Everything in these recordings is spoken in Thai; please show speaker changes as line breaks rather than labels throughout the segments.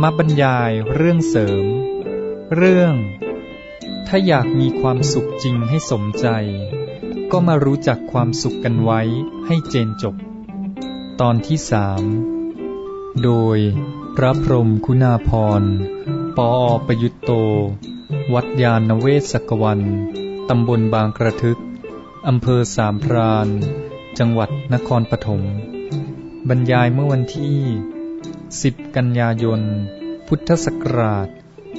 มบรรยายเรื่องเสริมเรื่องถ้าอยากมีความสุขจริงให้สมใจก็มารู้จักความสุขกันไว้ให้เจนจบตอนที่3โดยพระพรหมคุณาภรณ์ปอ.ประยุตโตวัดยานเวศกวันตำบลบางกระทึกอำเภอสามพรานจังหวัดนครปฐมบรรยายเมื่อวันที่10 กันยายน พุทธศักราช 2538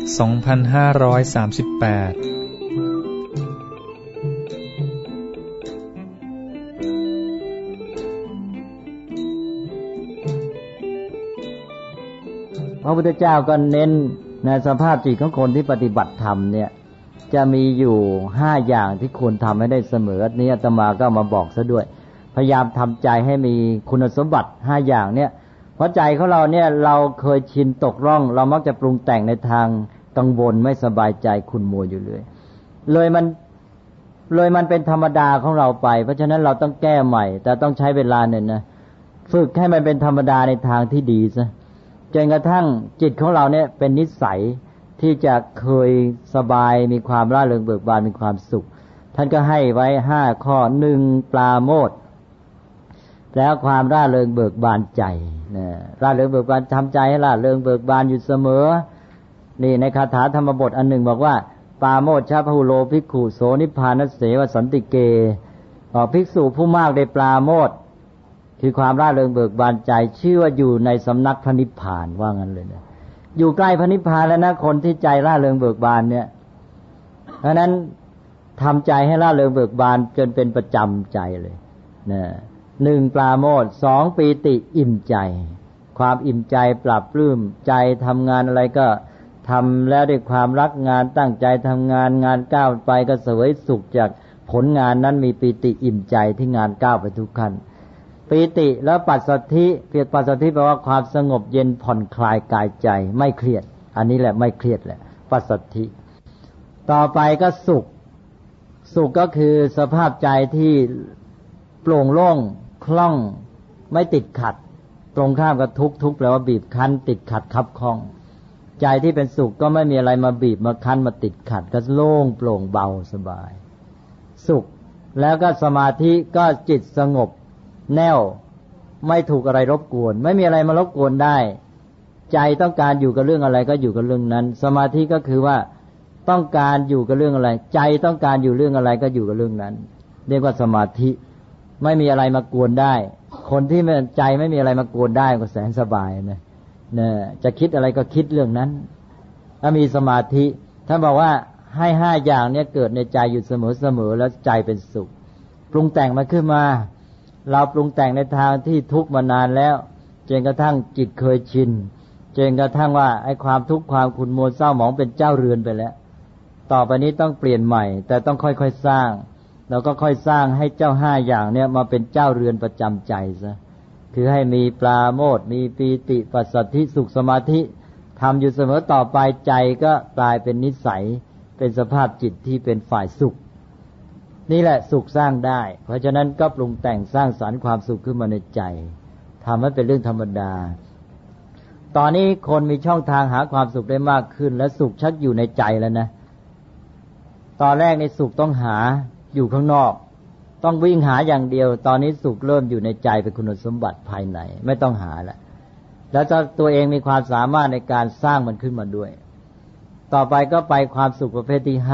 พระพุทธเจ้าก็เน้นในสภาพจิตของคนที่ปฏิบัติธรรมเนี่ยจะมีอยู่5อย่างที่ควรทำให้ได้เสมอนี้อาตมาก็มาบอกซะด้วยพยายามทำใจให้มีคุณสมบัติ5อย่างเนี่ยเพราะใจของเราเนี่ยเราเคยชินตกร่องเรามักจะปรุงแต่งในทางกังวลไม่สบายใจขุ่นมัวอยู่เลยมันเป็นธรรมดาของเราไปเพราะฉะนั้นเราต้องแก้ใหม่แต่ต้องใช้เวลาหน่อยนะฝึกให้มันเป็นธรรมดาในทางที่ดีซะจนกระทั่งจิตของเราเนี่ยเป็นนิสัยที่จะเคยสบายมีความร่าเริงเบิกบานมีความสุขท่านก็ให้ไว้5ข้อ1ปราโมทย์แล้วความร่าเริงเบิกบานใจนะร่าเริงเบิกบานทำใจให้ร่าเริงเบิกบานอยู่เสมอนี่ในคาถาธรรมบทอันหนึ่งบอกว่าปราโมทย์ชะพหุโลภิกขุโสนิพพานัสเสวสันติเกภิกษุผู้มากได้ปราโมทย์คือความร่าเริงเบิกบานใจชื่อว่าอยู่ในสำนักพระนิพพานว่างั้นเลยนะอยู่ใกล้พระนิพพานแล้วนะคนที่ใจร่าเริงเบิกบานเนี่ยเพราะนั้นทำใจให้ร่าเริงเบิกบานจนเป็นประจำใจเลยนะ1ปราโมทย์2ปีติอิ่มใจความอิ่มใจปรับปลื้มใจทำงานอะไรก็ทำแล้วด้วยความรักงานตั้งใจทำงานก้าวไปก็เสวยสุขจากผลงานนั้นมีปีติอิ่มใจที่งานก้าวไปทุกขั้นปีติแล้วปัสสัทธิปัสสัทธิแปลว่าความสงบเย็นผ่อนคลายกายใจไม่เครียดอันนี้แหละไม่เครียดแหละปัสสัทธิต่อไปก็สุขก็คือสภาพใจที่โปร่งโล่งคล่องไม่ติดขัดตรงข้ามกับทุกข์แปลว่าบีบคั้นติดขัดคับข้องใจที่เป็นสุขก็ไม่มีอะไรมาบีบมาคั้นมาติดขัดก็โล่งโปร่งเบาสบายสุขแล้วก็สมาธิก็จิตสงบแน่วไม่ถูกอะไรรบกวนไม่มีอะไรมารบกวนได้ใจต้องการอยู่กับเรื่องอะไรก็อยู่กับเรื่องนั้นสมาธิก็คือว่าต้องการอยู่กับเรื่องอะไรใจต้องการอยู่เรื่องอะไรก็อยู่กับเรื่องนั้นเรียกว่าสมาธิไม่มีอะไรมากวนได้คนที่ใจไม่มีอะไรมากวนได้ก็แสนสบายนะจะคิดอะไรก็คิดเรื่องนั้นถ้ามีสมาธิถ้าบอกว่าให้5อย่างนี้เกิดในใจอยู่เสมอแล้วใจเป็นสุขปรุงแต่งมาขึ้นมาเราปรุงแต่งในทางที่ทุกข์มานานแล้วจนกระทั่งจิตเคยชินจนกระทั่งว่าไอ้ความทุกข์ความขุ่นมัวเศร้าหมองเป็นเจ้าเรือนไปแล้วต่อไปนี้ต้องเปลี่ยนใหม่แต่ต้องค่อยๆสร้างเราก็ค่อยสร้างให้เจ้า5อย่างเนี่ยมาเป็นเจ้าเรือนประจำใจซะคือให้มีปราโมทย์มีปีติปัสสัทธิสุขสมาธิทำอยู่เสมอต่อไปใจก็กลายเป็นนิสัยเป็นสภาพจิตที่เป็นฝ่ายสุขนี่แหละสุขสร้างได้เพราะฉะนั้นก็ปรุงแต่งสร้างสรรค์ความสุขขึ้นมาในใจทำให้เป็นเรื่องธรรมดาตอนนี้คนมีช่องทางหาความสุขได้มากขึ้นและสุขชักอยู่ในใจแล้วนะตอนแรกในสุขต้องหาอยู่ข้างนอกต้องวิ่งหาอย่างเดียวตอนนี้สุขเริ่มอยู่ในใจเป็นคุณสมบัติภายในไม่ต้องหาแล้วตัวเองมีความสามารถในการสร้างมันขึ้นมาด้วยต่อไปก็ไปความสุขประเภทที่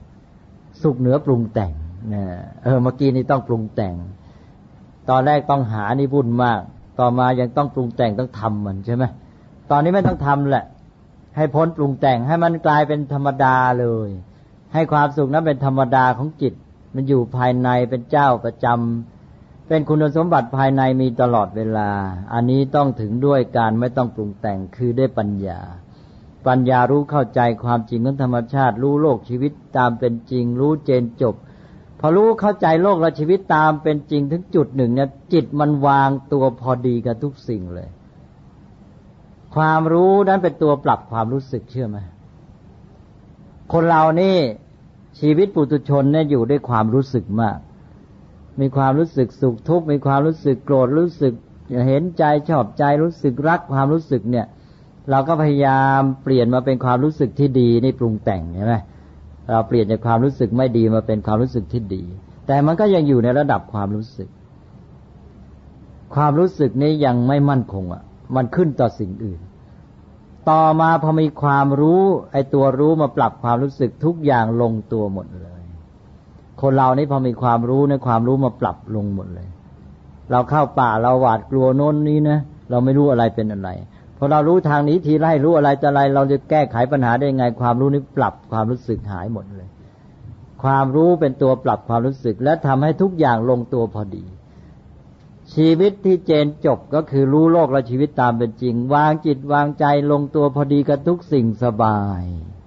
5สุขเหนือปรุงแต่งเมื่อกี้นี่ต้องปรุงแต่งตอนแรกต้องหานี่วุ่นมากต่อมายังต้องปรุงแต่งต้องทำมันใช่ไหมตอนนี้ไม่ต้องทำแหละให้พ้นปรุงแต่งให้มันกลายเป็นธรรมดาเลยให้ความสุขนั้นเป็นธรรมดาของจิตมันอยู่ภายในเป็นเจ้าประจำเป็นคุณสมบัติภายในมีตลอดเวลาอันนี้ต้องถึงด้วยการไม่ต้องปรุงแต่งคือด้วยปัญญารู้เข้าใจความจริงของธรรมชาติรู้โลกชีวิตตามเป็นจริงรู้เจนจบพอรู้เข้าใจโลกและชีวิตตามเป็นจริงถึงจุดหนึ่งเนี่ยจิตมันวางตัวพอดีกับทุกสิ่งเลยความรู้นั้นเป็นตัวปรับความรู้สึกเชื่อไหมคนเรานี่ชีวิตปุถุชนเนี่ยอยู่ด้วยความรู้สึกมากมีความรู้สึกสุขทุกข์มีความรู้สึกโกรธรู้สึกเห็นใจชอบใจรู้สึกรักความรู้สึกเนี่ยเราก็พยายามเปลี่ยนมาเป็นความรู้สึกที่ดีนี่ปรุงแต่งใช่ไหมเราเปลี่ยนจากความรู้สึกไม่ดีมาเป็นความรู้สึกที่ดีแต่มันก็ยังอยู่ในระดับความรู้สึกความรู้สึกนี้ยังไม่มั่นคงอ่ะมันขึ้นต่อสิ่งอื่นต่อมาพอมีความรู้ไอ้ตัวรู้มาปรับความรู้สึกทุกอย่างลงตัวหมดเลยคนเรานี่พอมีความรู้ในความรู้มาปรับลงหมดเลยเราเข้าป่าเราหวาดกลัวโน้นนี้นะเราไม่รู้อะไรเป็นอะไรพอเรารู้ทางนี้ทีไล่รู้อะไรจะอะไรเราจะแก้ไขปัญหาได้ไงความรู้นี้ปรับความรู้สึกหายหมดเลยความรู้เป็นตัวปรับความรู้สึกและทำให้ทุกอย่างลงตัวพอดีชีวิตที่เจนจบก็คือรู้โลกและชีวิตตามเป็นจริงวางจิตวางใจลงตัวพอดีกับทุกสิ่งสบาย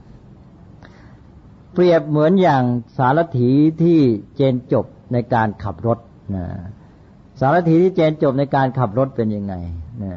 เปรียบเหมือนอย่างสารถีที่เจนจบในการขับรถนะสารถีที่เจนจบในการขับรถเป็นยังไงนะ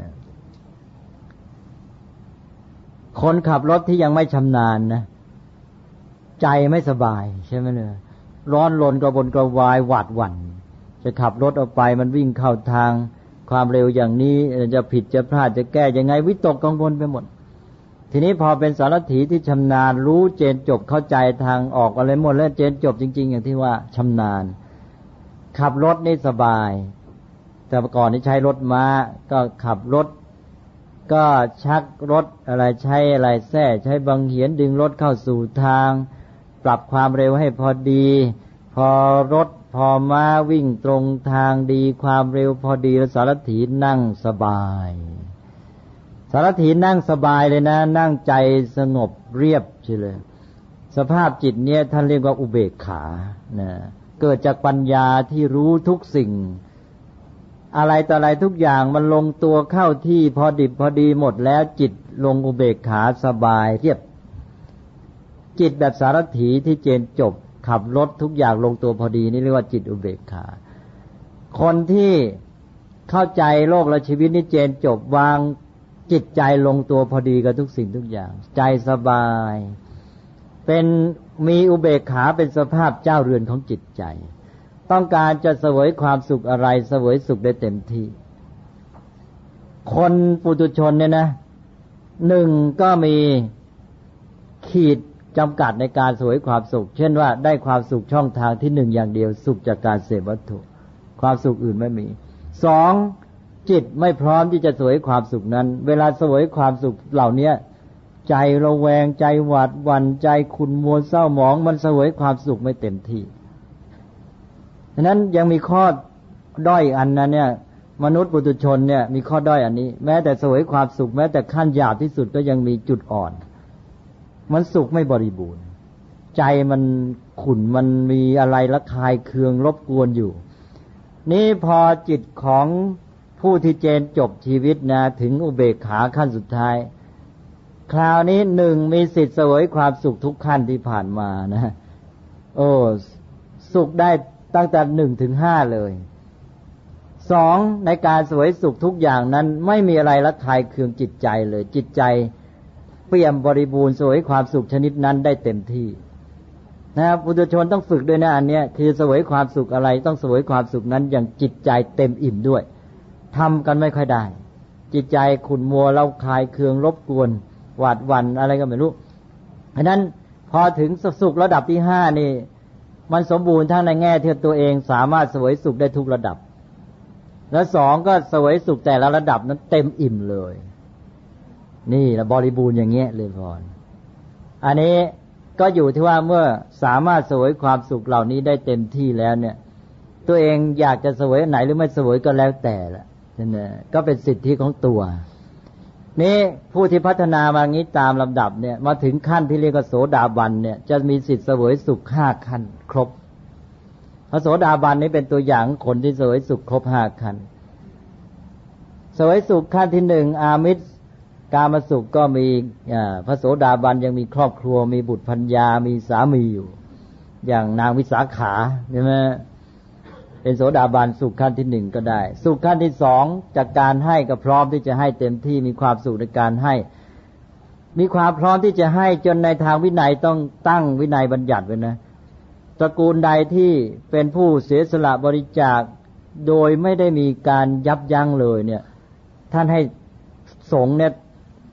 คนขับรถที่ยังไม่ชำนาญนะใจไม่สบายใช่ไหมเนี่ยร้อนรนกระวนกระวายหวาดหวั่นจะขับรถออกไปมันวิ่งเข้าทางความเร็วอย่างนี้จะผิดจะพลาดจะแก้ยังไงวิตกกังวลไปหมดทีนี้พอเป็นสารถีที่ชำนาญรู้เจนจบเข้าใจทางออกอะไรหมดแล้วเจนจบจริงๆอย่างที่ว่าชำนาญขับรถนี่สบายแต่ก่อนนี่ใช้รถม้าก็ขับรถก็ชักรถอะไรใช้อะไรแท้ใช้บังเหียนดึงรถเข้าสู่ทางปรับความเร็วให้พอดีพอรถพอม้าวิ่งตรงทางดีความเร็วพอดีแล้วสารถีนั่งสบายสารถีนั่งสบายเลยนะนั่งใจสงบเรียบใช่เลยสภาพจิตเนี่ยท่านเรียกว่าอุเบกขานะเกิดจากปัญญาที่รู้ทุกสิ่งอะไรต่ออะไรทุกอย่างมันลงตัวเข้าที่พอดิบพอดีหมดแล้วจิตลงอุเบกขาสบายเรียบจิตแบบสารถีที่เจนจบขับรถทุกอย่างลงตัวพอดีนี่เรียกว่าจิตอุเบกขาคนที่เข้าใจโลกและชีวิตนี่เจนจบวางจิตใจลงตัวพอดีกับทุกสิ่งทุกอย่างใจสบายเป็นมีอุเบกขาเป็นสภาพเจ้าเรือนของจิตใจต้องการจะเสวยความสุขอะไรเสวยสุขได้เต็มที่คนปุถุชนเนี่ยนะหนึ่งก็มีขีดจำกัดในการเสวยความสุขเช่นว่าได้ความสุขช่องทางที่หนึ่งอย่างเดียวสุขจากการเสพวัตถุความสุขอื่นไม่มีสองจิตไม่พร้อมที่จะเสวยความสุขนั้นเวลาเสวยความสุขเหล่านี้ใจระแวงใจหวาดหวั่นใจขุ่นมัวเศร้าหมองมันเสวยความสุขไม่เต็มที่ฉะนั้นยังมีข้อด้อยอันนั้นเนี่ยมนุษย์ปุถุชนเนี่ยมีข้อด้อยอันนี้แม้แต่เสวยความสุขแม้แต่ขั้นหยาบที่สุดก็ยังมีจุดอ่อนมันสุขไม่บริบูรณ์ใจมันขุ่นมันมีอะไรละคายเคืองรบกวนอยู่นี่พอจิตของผู้ที่เจนจบชีวิตนะถึงอุเบกขาขั้นสุดท้ายคราวนี้หนึ่งมีสิทธิ์เสวยความสุขทุกขั้นที่ผ่านมานะโอ้สุขได้ตั้งแต่1 ถึง 5เลยสองในการเสวยสุขทุกอย่างนั้นไม่มีอะไรละคายเคืองจิตใจเลยจิตใจเปี่ยมบริบูรณ์เสวยความสุขชนิดนั้นได้เต็มที่นะครับปุถุชนต้องฝึกด้วยนะอันเนี้ยคือเสวยความสุขอะไรต้องเสวยความสุขนั้นอย่างจิตใจเต็มอิ่มด้วยทำกันไม่ค่อยได้จิตใจขุ่นมัวเล่าคายเคืองรบกวนหวาดหวั่นอะไรก็ไม่รู้เพราะนั้นพอถึงสุขระดับที่5นี่มันสมบูรณ์ทั้งในแง่ที่ตัวเองสามารถเสวยสุขได้ทุกระดับและสองก็เสวยสุขแต่ละระดับนั้นเต็มอิ่มเลยนี่ละบริบูรณ์อย่างเงี้ยเลยพรอันนี้ก็อยู่ที่ว่าเมื่อสามารถเสวยความสุขเหล่านี้ได้เต็มที่แล้วเนี่ยตัวเองอยากจะเสวยไหนหรือไม่เสวยก็แล้วแต่ละนั่นแหละก็เป็นสิทธิของตัวนี่ผู้ที่พัฒนามางี้ตามลำดับเนี่ยมาถึงขั้นที่เรียกว่าโสดาบันเนี่ยจะมีสิทธิเสวยสุข5ขั้นครบพระโสดาบันนี้เป็นตัวอย่างคนที่เสวยสุขครบ5ขั้นเสวยสุขขั้นที่1อามิสกามสุขก็มีพระโสดาบันยังมีครอบครัวมีบุตรภรรยามีสามีอยู่อย่างนางวิสาขาใช่ไหมเป็นโสดาบันสุขขั้นที่1ก็ได้สุขขั้นที่2จากการให้ก็พร้อมที่จะให้เต็มที่มีความสุขในการให้มีความพร้อมที่จะให้จนในทางวินัยต้องตั้งวินัยบัญญัติไว้นะตระกูลใดที่เป็นผู้เสียสละบริจาคโดยไม่ได้มีการยับยั้งเลยเนี่ยท่านให้สงฆ์เนี่ย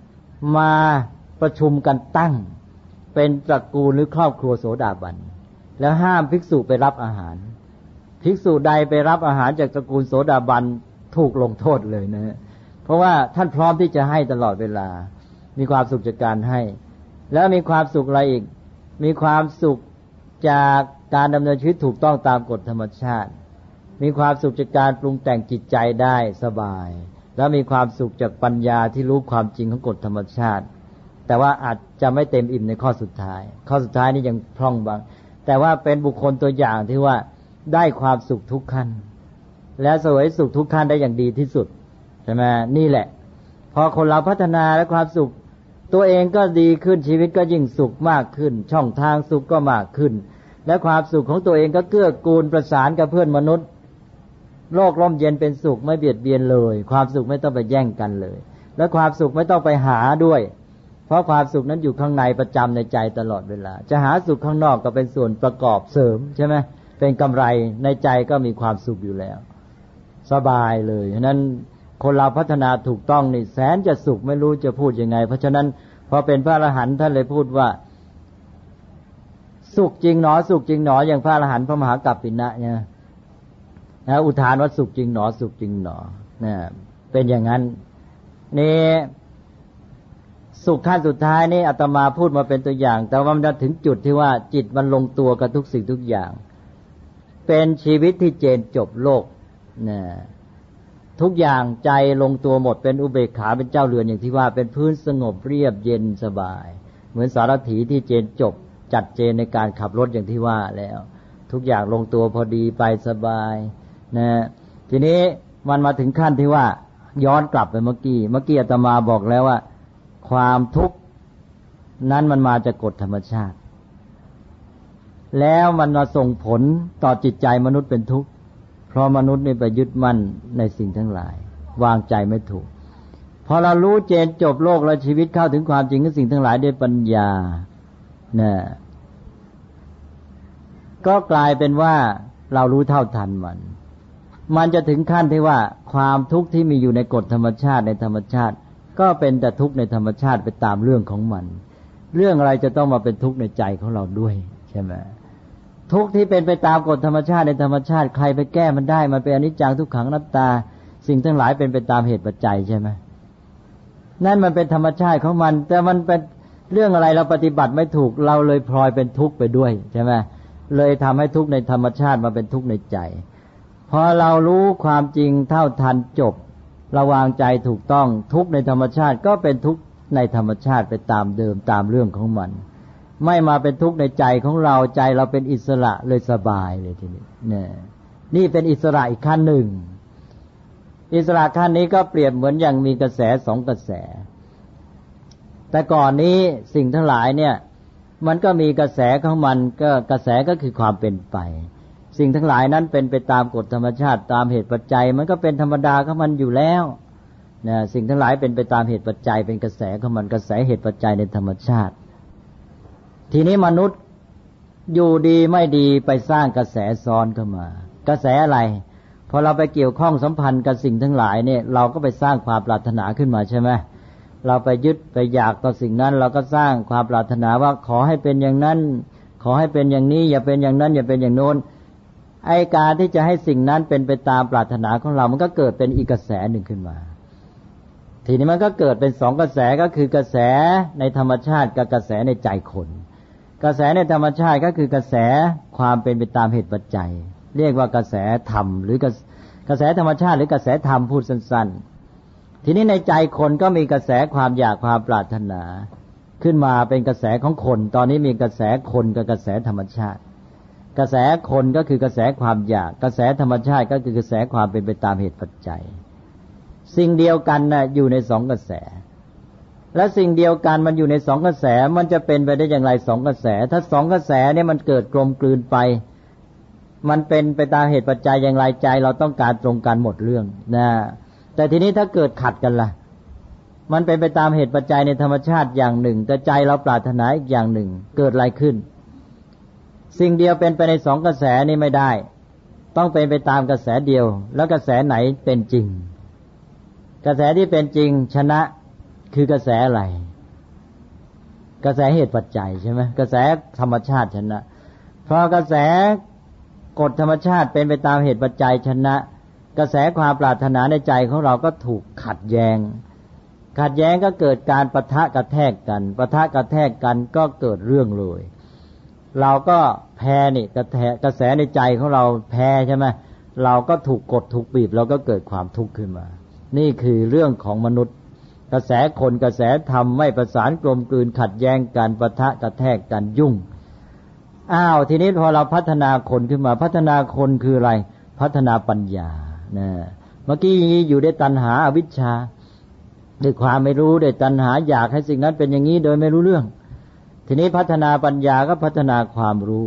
มาประชุมกันตั้งเป็นตระกูลหรือครอบครัวโสดาบันแล้วห้ามภิกษุไปรับอาหารภิกษุใดไปรับอาหารจากตระกูลโสดาบันถูกลงโทษเลยนะเพราะว่าท่านพร้อมที่จะให้ตลอดเวลามีความสุขจากการให้แล้วมีความสุขอะไรอีกมีความสุขจากการดำเนินชีวิตถูกต้องตามกฎธรรมชาติมีความสุขจากการปรุงแต่งจิตใจได้สบายแล้วมีความสุขจากปัญญาที่รู้ความจริงของกฎธรรมชาติแต่ว่าอาจจะไม่เต็มอิ่มในข้อสุดท้ายนี่ยังพร่องบางแต่ว่าเป็นบุคคลตัวอย่างที่ว่าได้ความสุขทุกขั้นและเสวยสุขทุกขั้นได้อย่างดีที่สุดใช่ไหมนี่แหละพอคนเราพัฒนาและความสุขตัวเองก็ดีขึ้นชีวิตก็ยิ่งสุขมากขึ้นช่องทางสุขก็มากขึ้นและความสุขของตัวเองก็เกื้อกูลประสานกับเพื่อนมนุษย์โลกร่มเย็นเป็นสุขไม่เบียดเบียนเลยความสุขไม่ต้องไปแย่งกันเลยและความสุขไม่ต้องไปหาด้วยเพราะความสุขนั้นอยู่ข้างในประจำในใจตลอดเวลาจะหาสุขข้างนอกก็เป็นส่วนประกอบเสริมใช่ไหมเป็นกำไรในใจก็มีความสุขอยู่แล้วสบายเลยฉะนั้นคนเราพัฒนาถูกต้องนี่แสนจะสุขไม่รู้จะพูดยังไงเพราะฉะนั้นพอเป็นพระอรหันต์ท่านเลยพูดว่าสุขจริงหนอสุขจริงหนออย่างพระอรหันต์พระมหากัปปินะเนี่ยนะอุทานว่าสุขจริงหนอสุขจริงหนอนะเป็นอย่างนั้นนี่สุขขั้นสุดท้ายนี่อาตมาพูดมาเป็นตัวอย่างแต่ว่ามันถึงจุดที่ว่าจิตมันลงตัวกับทุกสิ่งทุกอย่างเป็นชีวิตที่เจนจบโลกนะทุกอย่างใจลงตัวหมดเป็นอุเบกขาเป็นเจ้าเรือนอย่างที่ว่าเป็นพื้นสงบเรียบเย็นสบายเหมือนสารถีที่เจนจบจัดเจนในการขับรถอย่างที่ว่าแล้วทุกอย่างลงตัวพอดีไปสบายนะทีนี้มันมาถึงขั้นที่ว่าย้อนกลับไปเมื่อกี้อาตมาบอกแล้วว่าความทุกข์นั้นมันมาจากกฎธรรมชาติแล้วมันมาส่งผลต่อจิตใจมนุษย์เป็นทุกข์เพราะมนุษย์นี่ไปยึดมั่นในสิ่งทั้งหลายวางใจไม่ถูกพอเรารู้เจนจบโลกและชีวิตเข้าถึงความจริงของสิ่งทั้งหลายด้วยปัญญาเนี่ยก็กลายเป็นว่าเรารู้เท่าทันมันจะถึงขั้นที่ว่าความทุกข์ที่มีอยู่ในกฎธรรมชาติในธรรมชาติก็เป็นแต่ทุกข์ในธรรมชาติไปตามเรื่องของมันเรื่องอะไรจะต้องมาเป็นทุกข์ในใจของเราด้วยใช่ไหมทุกข์ที่เป็นไปตามกฎธรรมชาติในธรรมชาติใครไปแก้มันได้มันเป็นอนิจจังทุกขังอนัตตาสิ่งทั้งหลายเป็นไปตามเหตุปัจจัยใช่ไหมนั่นมันเป็นธรรมชาติของมันแต่มันเป็นเรื่องอะไรเราปฏิบัติไม่ถูกเราเลยพลอยเป็นทุกข์ไปด้วยใช่ไหมเลยทำให้ทุกข์ในธรรมชาติมาเป็นทุกข์ในใจพอเรารู้ความจริงเท่าทันจบระวางใจถูกต้องทุกข์ในธรรมชาติก็เป็นทุกข์ในธรรมชาติไปตามเดิมตามเรื่องของมันไม่มาเป็นทุกข์ในใจของเราใจเราเป็นอิสระเลยสบายเลยทีนี้นี่เป็นอิสระอีกขั้นหนึ่งอิสระขั้นนี้ก็เปรียบเหมือนอย่างมีกระแสสองกระแสแต่ก่อนนี้สิ่งทั้งหลายเนี่ยมันก็มีกระแสของมันก็กระแสก็คือความเป็นไปสิ่งทั้งหลายนั้นเป็นไปตามกฎธรรมชาติตามเหตุปัจจัยมันก็เป็นธรรมดาของมันอยู่แล้วนะสิ่งทั้งหลายเป็นไปตามเหตุปัจจัยเป็นกระแสของมันกระแสเหตุปัจจัยในธรรมชาติทีนี้มนุษย์อยู่ดีไม่ดีไปสร้างกระแสซ้อนเข้ามากระแสอะไรพอเราไปเกี่ยวข้องสัมพันธ์กับสิ่งทั้งหลายเนี่ยเราก็ไปสร้างความปรารถนาขึ้นมาใช่ไหมเราไปยึดไปอยากต่อสิ่งนั้นเราก็สร้างความปรารถนาว่าขอให้เป็นอย่างนั้นขอให้เป็นอย่างนี้อย่าเป็นอย่างนั้นอย่าเป็นอย่างโน้นไอ้การที่จะให้สิ่งนั้นเป็นไปตามปรารถนาของเรามันก็เกิดเป็นอีกกระแสหนึ่งขึ้นมาทีนี้มันก็เกิดเป็นสองกระแสก็คือกระแสในธรรมชาติกับกระแสในใจคนกระแสในธรรมชาติก็คือกระแสความเป็นไปตามเหตุปัจจัยเรียกว่ากระแสธรรมหรือกระแสธรรมชาติหรือกระแสธรรมพูดสั้นๆทีนี้ในใจคนก็มีกระแสความอยากความปรารถนาขึ้นมาเป็นกระแสของคนตอนนี้มีกระแสคนกับกระแสธรรมชาติกระแสคนก็คือกระแสความอยากกระแสธรรมชาติก็คือกระแสความเป็นไปตามเหตุปัจจัยสิ่งเดียวกันน่ะอยู่ในสองกระแสและสิ่งเดียวกันมันอยู่ในสองกระแสมันจะเป็นไปได้อย่างไรสองกระแสถ้าสองกระแสเนี่ยมันเกิดกลมกลืนไปมันเป็นไปตามเหตุปัจจัยอย่างไรใจเราต้องการตรงกันหมดเรื่องนะแต่ทีนี้ถ้าเกิดขัดกันล่ะมันเป็นไปตามเหตุปัจจัยในธรรมชาติอย่างหนึ่งแต่ใจเราปรารถนาอีกอย่างหนึ่งเกิดอะไรขึ้นสิ่งเดียวเป็นไปในสองกระแสนี่ไม่ได้ต้องเป็นไปตามกระแสเดียวแล้วกระแสไหนเป็นจริงกระแสที่เป็นจริงชนะคือกระแสอะไรกระแสเหตุปัจจัยใช่ไหมกระแสธรรมชาติชนะเพราะกระแสกฎธรรมชาติเป็นไปตามเหตุปัจจัยชนะกระแสความปรารถนาในใจของเราก็ถูกขัดแย้งก็เกิดการปะทะกระแทกกันก็เกิดเรื่องเลยเราก็แพ้นี่กระแสในใจของเราแพ้ใช่ไหมเราก็ถูกกดถูกบีบเราก็เกิดความทุกข์ขึ้นมานี่คือเรื่องของมนุษย์กระแสคนกระแสธรรมไม่ประสานกลมกลืนขัดแย้งกันปะทะกระแทกกันยุ่งทีนี้พอเราพัฒนาคนขึ้นมาพัฒนาคนคืออะไรพัฒนาปัญญานะเมื่อกี้อยู่ด้วยตัณหาอวิชชาด้วยความไม่รู้ด้วยตัณหาอยากให้สิ่งนั้นเป็นอย่างนี้โดยไม่รู้เรื่องทีนี้พัฒนาปัญญาก็พัฒนาความรู้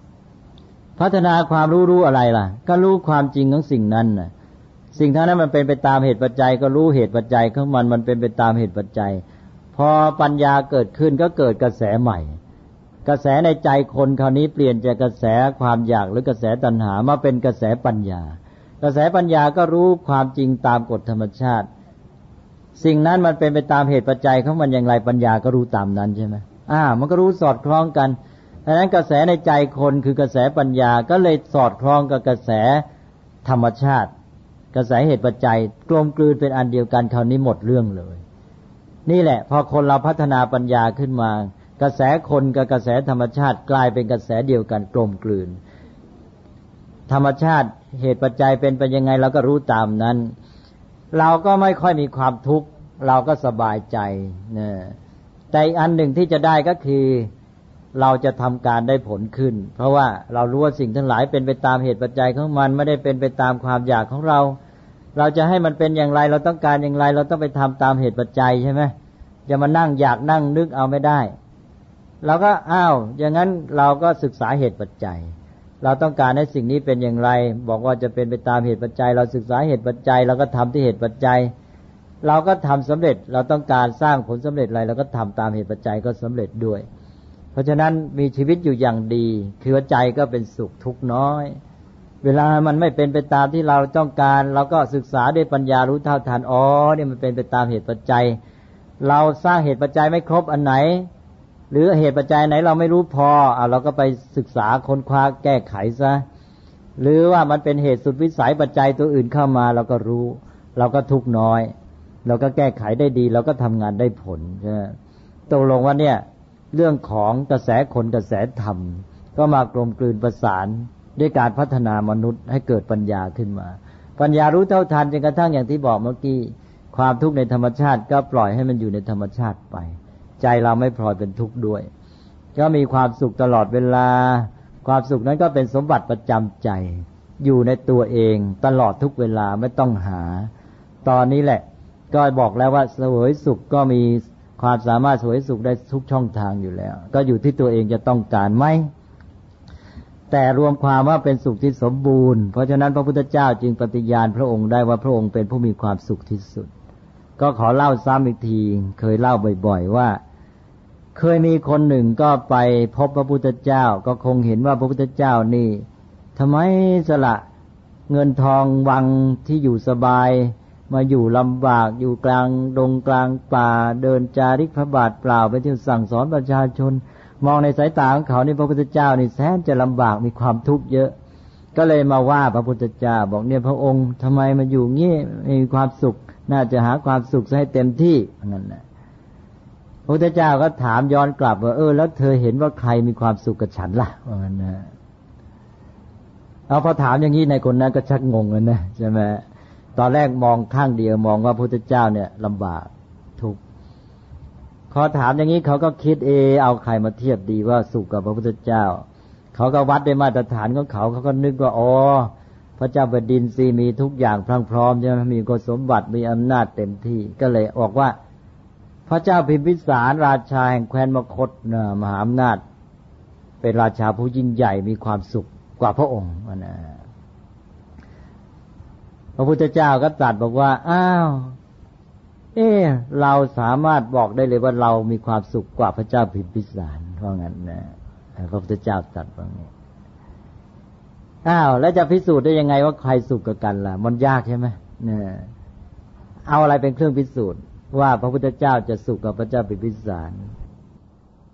รู้อะไรล่ะก็รู้ความจริงของสิ่งนั้นน่ะสิ่งนั้นมันเป็นไปตามเหตุปัจจัยก็รู้เหตุปัจจัยของมันเป็นไปตามเหตุปัจจัยพอปัญญาเกิดขึ้นก็เกิดกระแสใหม่กระแสในใจคนคราวนี้เปลี่ยนจากกระแสความอยากหรือกระแสตัณหามาเป็นกระแสปัญญากระแสปัญญาก็รู้ความจริงตามกฎธรรมชาติสิ่งนั้นมันเป็นไปตามเหตุปัจจัยของมันอย่างไรปัญญาก็รู้ตามนั้นใช่ไหมมันก็รู้สอดคล้องกันดังนั้นกระแสในใจคนคือกระแสปัญญาก็เลยสอดคล้องกับกระแสธรรมชาติกระแสเหตุปัจจัยกลมกลืนเป็นอันเดียวกันคราวนี้หมดเรื่องเลยนี่แหละพอคนเราพัฒนาปัญญาขึ้นมากระแสคนกับกระแสธรรมชาติกลายเป็นกระแสเดียวกันกลมกลืนธรรมชาติเหตุปัจจัยเป็นไปยังไงเราก็รู้ตามนั้นเราก็ไม่ค่อยมีความทุกข์เราก็สบายใจนะแต่อีกอันหนึ่งที่จะได้ก็คือเราจะทำการได้ผลขึ้นเพราะว่าเรารู้ว่าสิ่งทั้งหลายเป็นไปตามเหตุปัจจัยของมันไม่ได้เป็นไปตามความอยากของเราจะให้มันเป็นอย่างไรเราต้องการอย่างไรเราต้องไปทำตามเหตุปัจจัยใช่ไหมจะมานั่งอยากนั่งนึกเอาไม่ได้เราก็อย่างนั้นเราก็ศึกษาเหตุปัจจัยเราต้องการให้สิ่งนี้เป็นอย่างไรบอกว่าจะเป็นไปตามเหตุปัจจัยเราศึกษาเหตุปัจจัยเราก็ทำที่เหตุปัจจัยเราก็ทำสำเร็จเราต้องการสร้างผลสำเร็จอะไรเราก็ทำตามเหตุปัจจัยก็สำเร็จด้วยเพราะฉะนั้นมีชีวิตอยู่อย่างดีคือใจก็เป็นสุขทุกข์น้อยเวลามันไม่เป็นไปตามที่เราต้องการเราก็ศึกษาด้วยปัญญารู้เท่าทันนี่มันเป็นไปตามเหตุปัจจัยเราสร้างเหตุปัจจัยไม่ครบอันไหนหรือเหตุปัจจัยไหนเราไม่รู้พอเราก็ไปศึกษาค้นคว้าแก้ไขซะหรือว่ามันเป็นเหตุสุดวิสัยปัจจัยตัวอื่นเข้ามาเราก็รู้เราก็ทุกข์น้อยเราก็แก้ไขได้ดีเราก็ทำงานได้ผลใช่ไหมตกลงว่าเนี่ยเรื่องของกระแสคนกระแสธรรมก็มากลมกลืนประสานด้วยการพัฒนามนุษย์ให้เกิดปัญญาขึ้นมาปัญญารู้เท่าทันจนกระทั่งอย่างที่บอกเมื่อกี้ความทุกข์ในธรรมชาติก็ปล่อยให้มันอยู่ในธรรมชาติไปใจเราไม่พลอยเป็นทุกข์ด้วยก็มีความสุขตลอดเวลาความสุขนั้นก็เป็นสมบัติประจำใจอยู่ในตัวเองตลอดทุกเวลาไม่ต้องหาตอนนี้แหละก็บอกแล้วว่าเสวยสุขก็มีความสามารถเสวยสุขได้ทุกช่องทางอยู่แล้วก็อยู่ที่ตัวเองจะต้องการไหมแต่รวมความว่าเป็นสุขที่สมบูรณ์เพราะฉะนั้นพระพุทธเจ้าจึงปฏิญาณพระองค์ได้ว่าพระองค์เป็นผู้มีความสุขที่สุดก็ขอเล่าซ้ำอีกทีเคยเล่าบ่อยๆว่าเคยมีคนหนึ่งก็ไปพบพระพุทธเจ้าก็คงเห็นว่าพระพุทธเจ้านี่ทำไมสละเงินทองวังที่อยู่สบายมาอยู่ลำบากอยู่กลางดงกลางป่าเดินจาริกพระบาทเปล่าไปที่สั่งสอนประชาชนมองในสายตาของเขานี่พระพุทธเจ้านี่แสนจะลำบากมีความทุกข์เยอะก็เลยมาว่าพระพุทธเจ้าบอกเนี่ยพระองค์ทำไมมาอยู่งี้มีความสุขน่าจะหาความสุขให้เต็มที่นั่นแหละพระพุทธเจ้าก็ถามย้อนกลับว่าแล้วเธอเห็นว่าใครมีความสุขกับฉันล่ะว่างั้นนะพอถามอย่างนี้ในคนนั้นก็ชักงงเลยนะใช่ไหมตอนแรกมองข้างเดียวมองว่าพระพุทธเจ้าเนี่ยลำบากทุกข์ขอถามอย่างนี้เขาก็คิดเอาใครมาเทียบดีว่าสุขกับพระพุทธเจ้าเขาก็วัดด้วยมาตรฐานของเขาก็นึกว่าพระเจ้าแผ่นดินสิมีทุกอย่างพรั่งพร้อมใช่ไหมมีคุณสมบัติมีอำนาจเต็มที่ก็เลยบอกว่าพระเจ้าพิมพิสารราชาแห่งแคว้นมคธมหาอำนาจเป็นราชาผู้ยิ่งใหญ่มีความสุขกว่าพระองค์นะพระพุทธเจ้าก็ตรัสบอกว่าเราสามารถบอกได้เลยว่าเรามีความสุขกว่าพระเจ้าพิมพิสารเพราะงั้นนะพระพุทธเจ้าตรัสว่างี้แล้วจะพิสูจน์ได้ยังไงว่าใครสุขกว่ากันล่ะมันยากใช่ไหมเนี่ยเอาอะไรเป็นเครื่องพิสูจน์ว่าพระพุทธเจ้าจะสุขกับพระเจ้าพิมพิสาร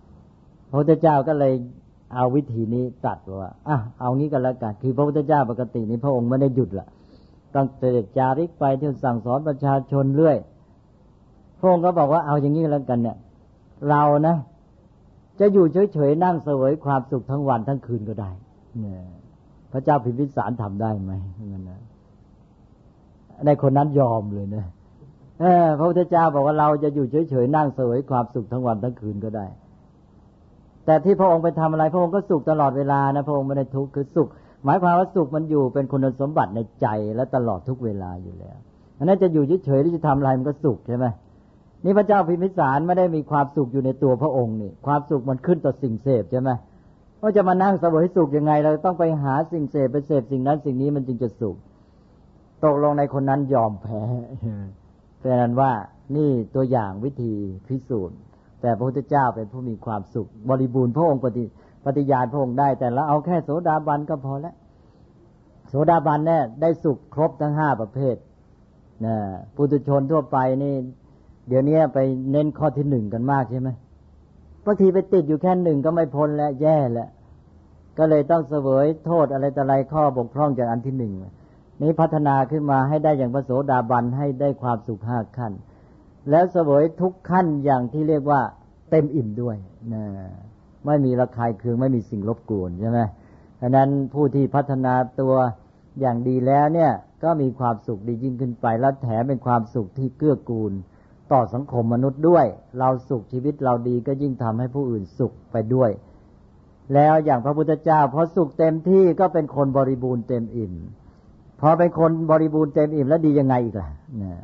พระพุทธเจ้าก็เลยเอาวิธีนี้ตรัสว่าเอางี้ก็แล้วกันคือพระพุทธเจ้าปกตินี้พระองค์ไม่ได้หยุดละต้องเสด็จจาริกไปเที่ยวสั่งสอนประชาชนเรื่อยพระองค์ก็บอกว่าเอาอย่างนี้ก็แล้วกันเนี่ยเรานะจะอยู่เฉยๆนั่งเสวยความสุขทั้งวันทั้งคืนก็ได้เนี่ยพระเจ้าพิมพิสารทำได้ไหมงั้นนะในคนนั้นยอมเลยนะพระพุทธเจ้าบอกว่าเราจะอยู่เฉยๆนั่งเสวยความสุขทั้งวันทั้งคืนก็ได้แต่ที่พระองค์ไปทำอะไรพระองค์ก็สุขตลอดเวลานะพระองค์ไม่ได้ทุกข์คือสุขหมายความว่าสุขมันอยู่เป็นคุณสมบัติในใจและตลอดทุกเวลาอยู่แล้วอันนั้นจะอยู่เฉยๆหรือจะทำอะไรมันก็สุขใช่ไหมนี่พระเจ้าพิมพิสารไม่ได้มีความสุขอยู่ในตัวพระองค์นี่ความสุขมันขึ้นต่อสิ่งเสพใช่ไหมว่าจะมานั่งเสวยสุขยังไงเราต้องไปหาสิ่งเสพไปเสพสิ่งนั้นสิ่งนี้มันจึงจะสุขตกลงในคนนั้นยอมแพ้เพราะนั้นว่านี่ตัวอย่างวิธีพิสูจน์แต่พระพุทธเจ้าเป็นผู้มีความสุขบริบูรณ์พระองค์ปฏิญาณพระองค์ได้แต่ละเอาแค่โสดาบันก็พอแล้วโสดาบันเนี่ยได้สุขครบทั้ง5ประเภทนะปุถุชนทั่วไปนี่เดี๋ยวนี้ไปเน้นข้อที่1กันมากใช่ไหมบางทีไปติดอยู่แค่1ก็ไม่พ้นแล้วแย่แล้วก็เลยต้องเสวยโทษอะไรต่ออะไรข้อบกพร่องจากอันที่1นี้พัฒนาขึ้นมาให้ได้อย่างพระโสดาบันให้ได้ความสุข5ขั้นแล้วเสวยทุกขั้นอย่างที่เรียกว่าเต็มอิ่มด้วยนะไม่มีระคายเคืองไม่มีสิ่งรบกวนใช่ไหมฉะนั้นผู้ที่พัฒนาตัวอย่างดีแล้วเนี่ยก็มีความสุขดียิ่งขึ้นไปและแถมเป็นความสุขที่เกื้อกูลต่อสังคมมนุษย์ด้วยเราสุขชีวิตเราดีก็ยิ่งทำให้ผู้อื่นสุขไปด้วยแล้วอย่างพระพุทธเจ้าพอสุขเต็มที่ก็เป็นคนบริบูรณ์เต็มอิ่มพอเป็นคนบริบูรณ์เต็มอิ่มแล้วดียังไงอีกล่ะเนี่ย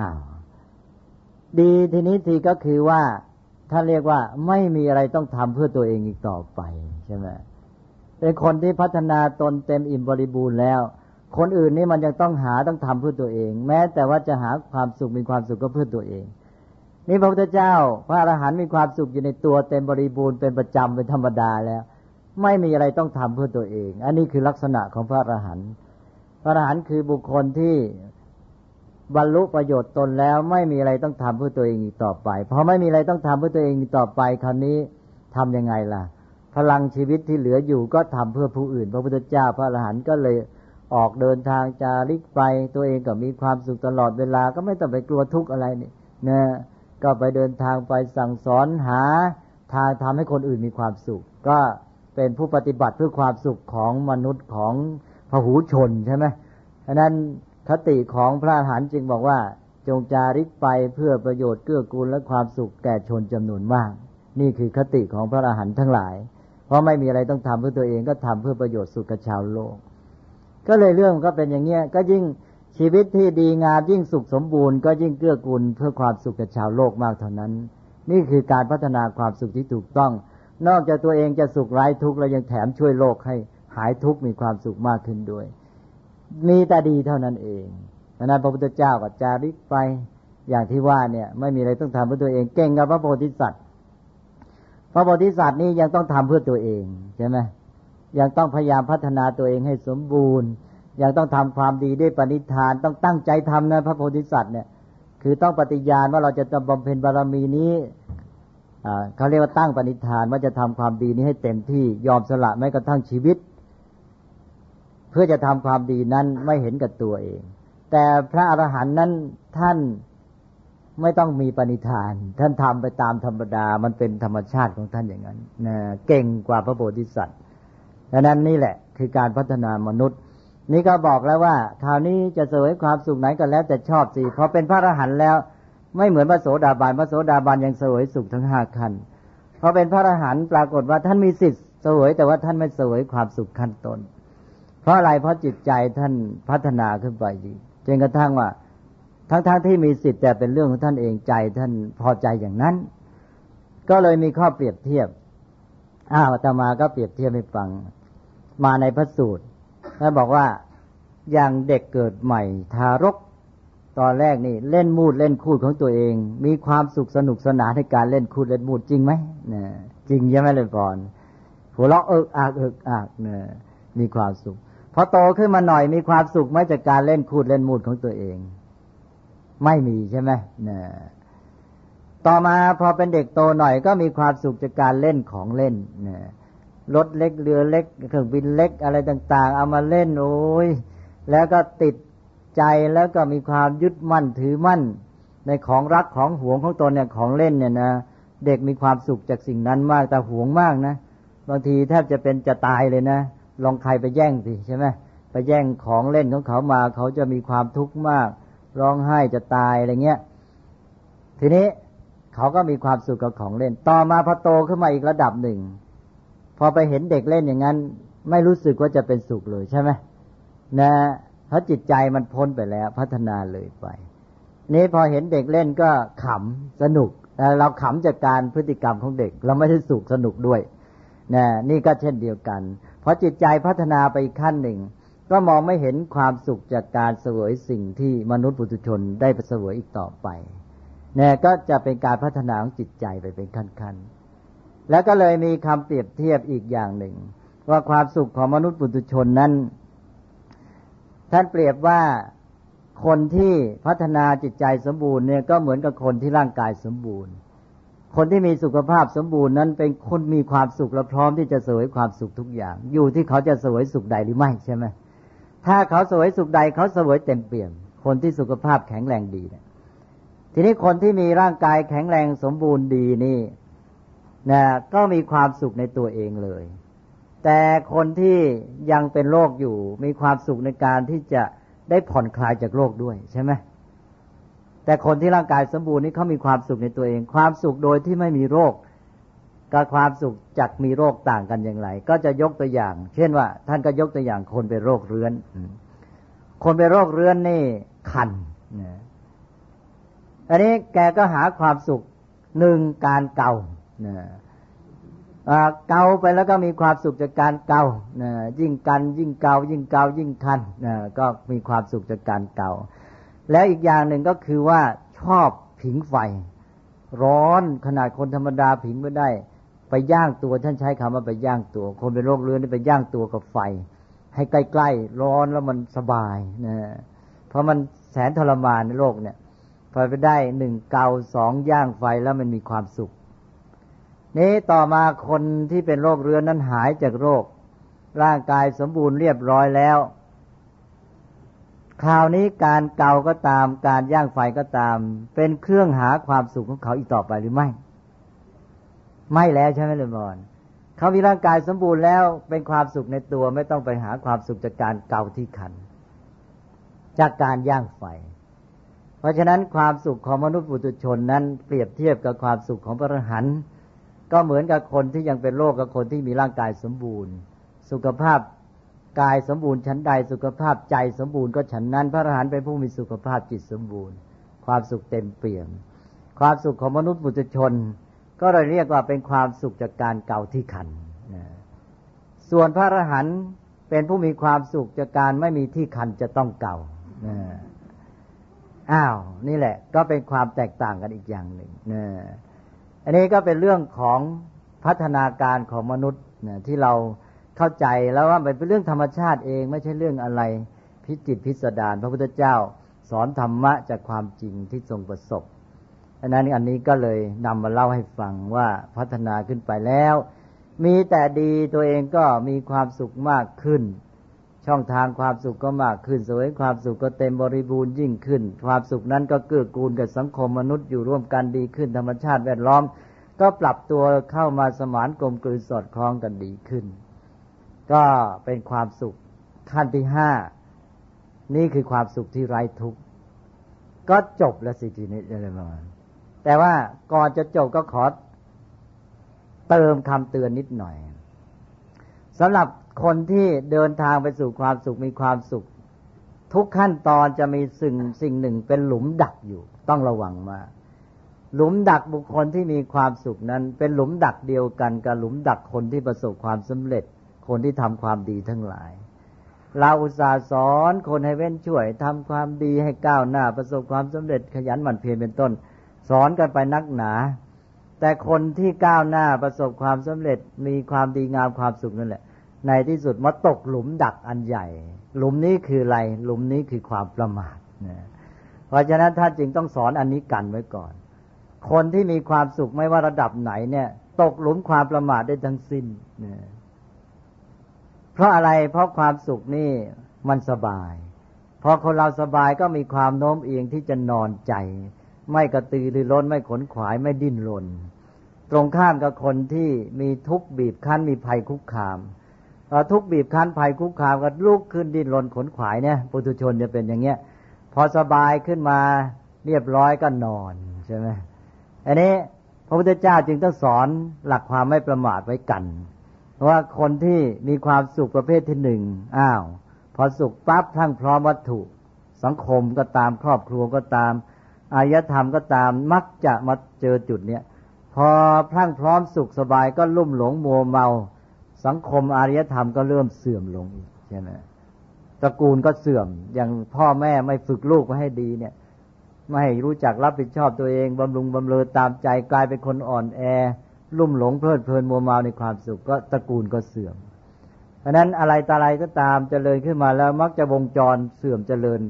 ดีทีนี้ทีก็คือว่าถ้าเรียกว่าไม่มีอะไรต้องทำเพื่อตัวเองอีกต่อไปใช่ไหมเป็นคนที่พัฒนาตนเต็มอิ่มบริบูรณ์แล้วคนอื่นนี่มันยังต้องต้องทำเพื่อตัวเองแม้แต่ว่าจะหาความสุขมีความสุขก็เพื่อตัวเองนี่พระพุทธเจ้าพระอรหันต์มีความสุขอยู่ในตัวเต็มบริบูรณ์เป็นประจำเป็นธรรมดาแล้วไม่มีอะไรต้องทำเพื่อตัวเองอันนี้คือลักษณะของพระอรหันต์พระอรหันต์คือบุคคลที่บรรลุประโยชน์ตนแล้วไม่มีอะไรต้องทำเพื่อตัวเองอีกต่อไปพอไม่มีอะไรต้องทำเพื่อตัวเองอีกต่อไปคราวนี้ทำยังไงล่ะพลังชีวิตที่เหลืออยู่ก็ทำเพื่อผู้อื่นพระพุทธเจ้าพระอรหันต์ก็เลยออกเดินทางจาริกไปตัวเองก็มีความสุขตลอดเวลาก็ไม่ต้องไปกลัวทุกข์อะไรนี่นะก็ไปเดินทางไปสั่งสอนหาทางทำให้คนอื่นมีความสุขก็เป็นผู้ปฏิบัติเพื่อความสุขของมนุษย์ของพหูชนใช่ไหมฉะนั้นคติของพระอรหันต์จึงบอกว่าจงจาริกไปเพื่อประโยชน์เกื้อกูลและความสุขแก่ชนจำนวนมากนี่คือคติของพระอรหันต์ทั้งหลายเพราะไม่มีอะไรต้องทำเพื่อตัวเองก็ทำเพื่อประโยชน์สุขชาวโลกก็เลยเรื่องก็เป็นอย่างเงี้ยก็ยิ่งชีวิตที่ดีงามยิ่งสุขสมบูรณ์ก็ยิ่งเกื้อกูลเพื่อความสุขแก่ชาวโลกมากเท่านั้นนี่คือการพัฒนาความสุขที่ถูกต้องนอกจากตัวเองจะสุขไร้ทุกข์แล้วยังแถมช่วยโลกให้หายทุกข์มีความสุขมากขึ้นด้วยมีแต่ดีเท่านั้นเองดังนั้นพระพุทธเจ้าก็จาริกไปอย่างที่ว่าเนี่ยไม่มีอะไรต้องทำเพื่อตัวเองเก่งกับพระโพธิสัตว์พระโพธิสัตว์นี่ยังต้องทำเพื่อตัวเองใช่ไหมยังต้องพยายามพัฒนาตัวเองให้สมบูรณ์ยังต้องทำความดีด้วยปณิธานต้องตั้งใจทำนะพระโพธิสัตว์เนี่ยคือต้องปฏิญาณว่าเราจะบำเพ็ญบารมีนี้เขาเรียกว่าตั้งปณิธานว่าจะทำความดีนี้ให้เต็มที่ยอมสละแม้กระทั่งชีวิตเพื่อจะทำความดีนั้นไม่เห็นกับตัวเองแต่พระอรหันต์นั้นท่านไม่ต้องมีปณิธานท่านทำไปตามธรรมดามันเป็นธรรมชาติของท่านอย่างนั้นนะเก่งกว่าพระโพธิสัตว์ดังนั้นนี่แหละคือการพัฒนามนุษย์นี่ก็บอกแล้วว่าคราวนี้จะเสวยความสุขไหนก็แล้วแต่ชอบสิพอเป็นพระอรหันต์แล้วไม่เหมือนพระโสดาบันพระโสดาบันยังเสวยสุขทั้ง5ขั้นพอเป็นพระอรหันต์ปรากฏว่าท่านมีสิทธิ์เสวยแต่ว่าท่านไม่เสวยความสุขขั้นต้นเพราะอะไรเพราะจิตใจท่านพัฒนาขึ้นไปดีจนกระทั่งว่าทั้งที่มีสิทธิ์แต่เป็นเรื่องของท่านเองใจท่านพอใจอย่างนั้นก็เลยมีข้อเปรียบเทียบอาตมาก็เปรียบเทียบให้ฟังมาในพระสูตรแล้วบอกว่าอย่างเด็กเกิดใหม่ทารกตอนแรกนี่เล่นมูดเล่นคูดของตัวเองมีความสุขสนุกสนานในการเล่นคูดเล่นมูดจริงไหมเนี่ยจริงใช่ไหมเลยก่อนหัวเราะเอิกอักเนี่ยมีความสุขพอโตขึ้นมาหน่อยมีความสุขไหมจากการเล่นคูดเล่นมูดของตัวเองไม่มีใช่ไหมเนี่ยโตต่อมาพอเป็นเด็กโตหน่อยก็มีความสุขจากการเล่นของเล่นรถเล็กเรือเล็กเครื่องบินเล็กอะไรต่างๆเอามาเล่นโอ้ยแล้วก็ติดใจแล้วก็มีความยึดมั่นถือมั่นในของรักของหวงของตนเนี่ยของเล่นเนี่ยนะเด็กมีความสุขจากสิ่งนั้นมากแต่หวงมากนะบางทีแทบจะเป็นจะตายเลยนะลองใครไปแย่งสิใช่ไหมไปแย่งของเล่นของเขามาเขาจะมีความทุกข์มากร้องไห้จะตายอะไรเงี้ยทีนี้เขาก็มีความสุขกับของเล่นต่อมาพอโตขึ้นมาอีกระดับหนึ่งพอไปเห็นเด็กเล่นอย่างนั้นไม่รู้สึกว่าจะเป็นสุขเลยใช่ไหมนะเพราะจิตใจมันพ้นไปแล้วพัฒนาเลยไปนี้พอเห็นเด็กเล่นก็ขำสนุกเราขำจากการพฤติกรรมของเด็กเราไม่ได้สุขสนุกด้วยนะนี่ก็เช่นเดียวกันเพราะจิตใจพัฒนาไปอีกขั้นหนึ่งก็มองไม่เห็นความสุขจากการเสวยสิ่งที่มนุษย์ปุถุชนได้เสวยอีกต่อไปเนี่ยก็จะเป็นการพัฒนาของจิตใจไปเป็นขั้นๆแล้วก็เลยมีคำเปรียบเทียบอีกอย่างหนึ่งว่าความสุขของมนุษย์ปุถุชนนั้นท่านเปรียบว่าคนที่พัฒนาจิตใจสมบูรณ์เนี่ยก็เหมือนกับคนที่ร่างกายสมบูรณ์คนที่มีสุขภาพสมบูรณ์นั้นเป็นคนมีความสุขและพร้อมที่จะเสวยความสุขทุกอย่างอยู่ที่เขาจะเสวยสุขใดหรือไม่ใช่ไหมถ้าเขาเสวยสุขใดเขาเสวยเต็มเปี่ยมคนที่สุขภาพแข็งแรงดีเนี่ยทีนี้คนที่มีร่างกายแข็งแรงสมบูรณ์ดีนี่นะก็มีความสุขในตัวเองเลยแต่คนที่ยังเป็นโรคอยู่มีความสุขในการที่จะได้ผ่อนคลายจากโรคด้วยใช่ไหมแต่คนที่ร่างกายสมบูรณ์นี่เขามีความสุขในตัวเองความสุขโดยที่ไม่มีโรคกับความสุขจากมีโรคต่างกันอย่างไรก็จะยกตัวอย่างเช่นว่าท่านก็ยกตัวอย่างคนเป็นโรคเรื้อนคนเป็นโรคเรื้อนนี่คันอันนี้แกก็หาความสุขหนึ่งการเกาเกาไปแล้วก็มีความสุขจากการเกายิ่งกันยิ่งเกายิ่งเกายิ่งคันก็มีความสุขจากการเกาแล้วอีกอย่างหนึ่งก็คือว่าชอบผิงไฟร้อนขนาดคนธรรมดาผิงไม่ได้ไปย่างตัวท่านใช้คำว่าไปย่างตัวคนเป็นโรคเรื้อนนี่ไปย่างตัวกับไฟให้ใกล้ๆร้อนแล้วมันสบายเพราะมันแสนทรมานในโลกเนี่ยพอไปได้หนึ่งเกาสองย่างไฟแล้วมันมีความสุขนี้ต่อมาคนที่เป็นโรคเรื้อนนั้นหายจากโรคร่างกายสมบูรณ์เรียบร้อยแล้วคราวนี้การเกาก็ตามการย่างไฟก็ตามเป็นเครื่องหาความสุขของเขาอีกต่อไปหรือไม่ไม่แล้วใช่ไหมเลยบอลเขามีร่างกายสมบูรณ์แล้วเป็นความสุขในตัวไม่ต้องไปหาความสุขจากการเกาที่คันจากการย่างไฟเพราะฉะนั้นความสุขของมนุษย์ปุถุชนนั้นเปรียบเทียบกับความสุขของพระอรหันต์ก็เหมือนกับคนที่ยังเป็นโรคกับคนที่มีร่างกายสมบูรณ์สุขภาพกายสมบูรณ์ชั้นใดสุขภาพใจสมบูรณ์ก็ฉันนั้นพระอรหันต์เป็นผู้มีสุขภาพจิตสมบูรณ์ความสุขเต็มเปี่ยมความสุขของมนุษย์ปุถุชนก็เลยเรียกว่าเป็นความสุขจากการเกาที่คันส่วนพระอรหันต์เป็นผู้มีความสุขจากการไม่มีที่คันจะต้องเกานี่แหละก็เป็นความแตกต่างกันอีกอย่างหนึ่งอันนี้ก็เป็นเรื่องของพัฒนาการของมนุษย์ที่เราเข้าใจแล้วว่ามันเป็นเรื่องธรรมชาติเองไม่ใช่เรื่องอะไรพิจิตรพิสดารพระพุทธเจ้าสอนธรรมะจากความจริงที่ทรงประสบอันนี้ก็เลยนำมาเล่าให้ฟังว่าพัฒนาขึ้นไปแล้วมีแต่ดีตัวเองก็มีความสุขมากขึ้นช่องทางความสุขก็มากขึ้นสวยความสุขก็เต็มบริบูรณ์ยิ่งขึ้นความสุขนั้นก็เกื้อกูลกับสังคมมนุษย์อยู่ร่วมกันดีขึ้นธรรมชาติแวดล้อมก็ปรับตัวเข้ามาสมานกลมกลืนสอดคล้องกันดีขึ้นก็เป็นความสุขขั้นที่5นี่คือความสุขที่ไร้ทุกข์ก็จบแล้วสิทีนี้อะไรประมาณแต่ว่าก่อนจะจบก็ขอเติมคำเตือนนิดหน่อยสำหรับคนที่เดินทางไปสู่ความสุขมีความสุขทุกขั้นตอนจะมีสิ่งหนึ่งเป็นหลุมดักอยู่ต้องระวังมากหลุมดักบุคคลที่มีความสุขนั้นเป็นหลุมดักเดียวกันกับหลุมดักคนที่ประสบความสำเร็จคนที่ทำความดีทั้งหลายเราอุตส่าห์สอนคนให้เว้นช่วยทำความดีให้ก้าวหน้าประสบความสำเร็จขยันหมั่นเพียรเป็นต้นสอนกันไปนักหนาแต่คนที่ก้าวหน้าประสบความสำเร็จมีความดีงามความสุขนั่นแหละในที่สุดมาตกหลุมดักอันใหญ่หลุมนี้คืออะไรหลุมนี้คือความประมาทเพราะฉะนั้นท่านจึงต้องสอนอันนี้กันไว้ก่อนคนที่มีความสุขไม่ว่าระดับไหนเนี่ยตกหลุมความประมาทได้ทั้งสิ้นนะเพราะอะไรเพราะความสุขนี่มันสบายพอคนเราสบายก็มีความโน้มเอียงที่จะนอนใจไม่กระตือรือร้นไม่ขนขวายไม่ดิ้นรนตรงข้ามกับคนที่มีทุกข์บีบคั้นมีภัยคุกคามทุกข์บีบคั้นภัยคุกคามก็ลุกขึ้นดิ้นรนขนขวายเนี่ยปุถุชนจะเป็นอย่างเงี้ยพอสบายขึ้นมาเรียบร้อยก็นอนใช่ไหมอันนี้พระพุทธเจ้าจึงต้องสอนหลักความไม่ประมาทไว้กันเพราะว่าคนที่มีความสุขประเภทที่หนึ่งพอสุขปั๊บทั้งพร้อมวัตถุสังคมก็ตามครอบครัวก็ตามอารยธรรมก็ตามมักจะมาเจอจุดเนี้ยพอพรั่งพร้อมสุขสบายก็ลุ่มหลงมัวเมาสังคมอารยธรรมก็เริ่มเสื่อมลงอีกใช่ไหมตระกูลก็เสื่อมอย่างพ่อแม่ไม่ฝึกลูกไว้ให้ดีเนี่ยไม่ให้รู้จักรับผิดชอบตัวเองบำรุงบำเรอตามใจกลายเป็นคนอ่อนแอลุ่มหลงเพลิดเพลินมัวเมาในความสุขก็ตระกูลก็เสื่อมเพราะนั้นอะไรต่ออะไรก็ตามเจริญขึ้นมาแล้วมักจะวงจรเสื่อมเจริญ